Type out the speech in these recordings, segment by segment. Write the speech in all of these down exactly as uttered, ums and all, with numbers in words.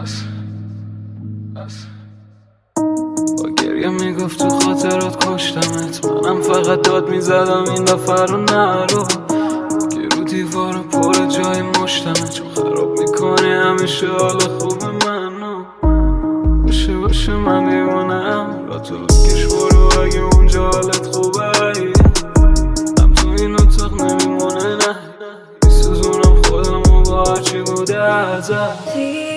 بس بس با گریه میگفت تو خاطرات کشتمت، منم فقط داد میزدم این دفعه رو نرو که رو دیوارو پر جای مشتمه، چون خراب میکنه همیشه حال خوب منو. باشه باشه من دیوانم، را تو بکش برو اگه اونجا حالت خوبه، هم تو این اتاق نمیمونه نه میسوزونم خودمو با هرچی بوده ازت.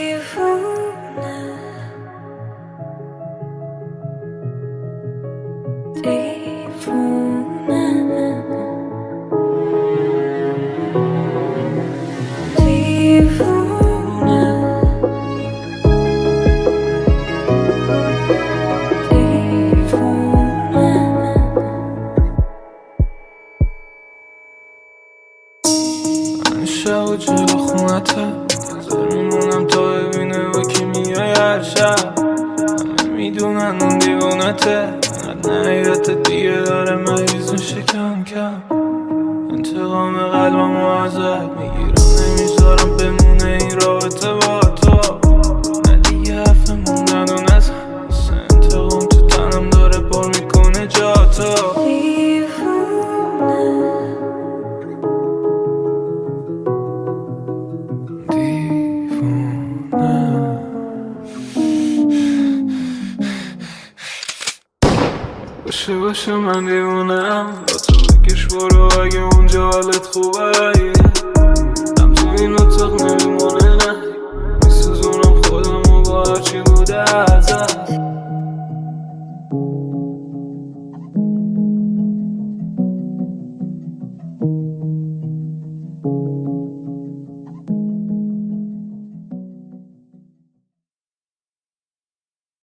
شب و جلو خونته نظر میمونم تا ببینه با کی میای هر شب، همه میدونن اون دیوانته، اینقدر نهیرت دیگه داره مریض میشه کم کم. انتقام قلبمو ازت میگیرم نمیذارم بمونه این رابطه با تو، نه دیگه حرف موندن و نزن انتقام تو تنم داره پر میکنه جا تو. باشه باشه من دیوونم، با تو بکش برو اگه اونجا حالت خوبه، هم تو این اتاق نمیمونه